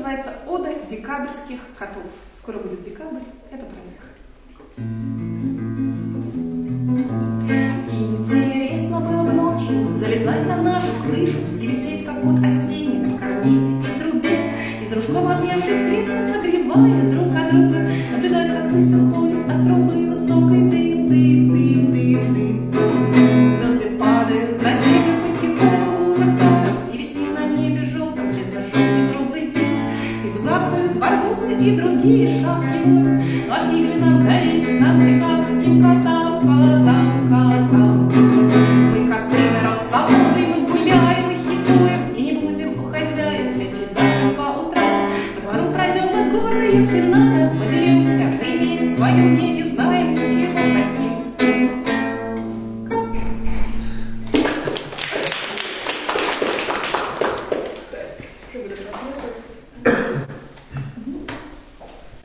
называется «Ода декабрьских котов». Скоро будет декабрь, это про них. Интересно было бы ночью залезать на нашу крышу и висеть, как кот осенний, на карнизе и трубе. Из дружков обнявшись, крепко согреваясь друг от друга, наблюдать, как рысь уходит от трубы высокой. Дым, дым, дым, дым, дым. Звезды падают на землю, потихоньку в лужах тают, и висит на небе желтом, бледно-желтый круглый диск. Из угахают барбусы и другие шавки воют, ну а фиг ли нам гореть, нам декабрьским котам, котам, котам. Мы коты, народ свободы, мы гуляем и хитуем, и не будем у хозяев лечить завтра по утрам. По двору пройдем мы горы, если надо, поделимся, мы имеем свое мнение, знаем, чего хотим. Что будет